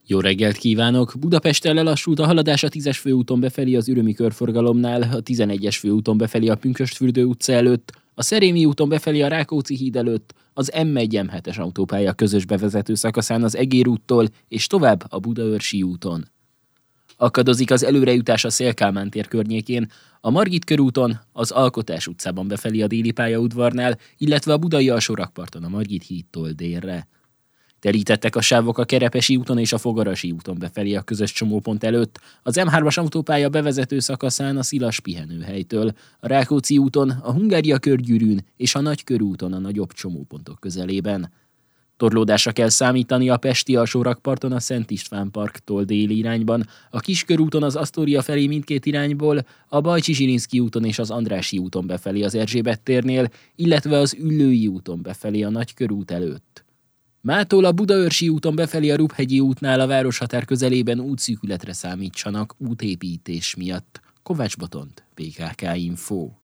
Jó reggelt kívánok! Budapesten lelassult a haladás a 10-es főúton befelé az Ürömi körforgalomnál, a 11-es főúton befelé a Pünkösdfürdő utca előtt, a Szerémi úton befelé a Rákóczi híd előtt, az M1-M7-es autópálya közös bevezető szakaszán az Egér úttól és tovább a Budaörsi úton. Akadozik az előrejutás a Széll-Kálmán tér környékén, a Margit körúton, az Alkotás utcában befelé a Déli pályaudvarnál, illetve a Budai alsórakparton a Margit hídtól délre. Terítettek a sávok a Kerepesi úton és a Fogarasi úton befelé a közös csomópont előtt, az M3-as autópálya bevezető szakaszán a Szilas pihenőhelytől, a Rákóczi úton, a Hungária körgyűrűn és a Nagykörúton a nagyobb csomópontok közelében. Torlódásra kell számítani a Pesti alsórakparton a Szent István parktól déli irányban, a Kiskörúton az Asztória felé mindkét irányból, a Bajcsi-Zsilinszky úton és az Andrássy úton befelé az Erzsébet térnél, illetve az Üllői úton befelé a Nagykörút előtt. Mától a Budaörsi úton befelé a Ruphegyi útnál a városhatár közelében útszűkületre számítsanak útépítés miatt. Kovács Botont, PKK Info.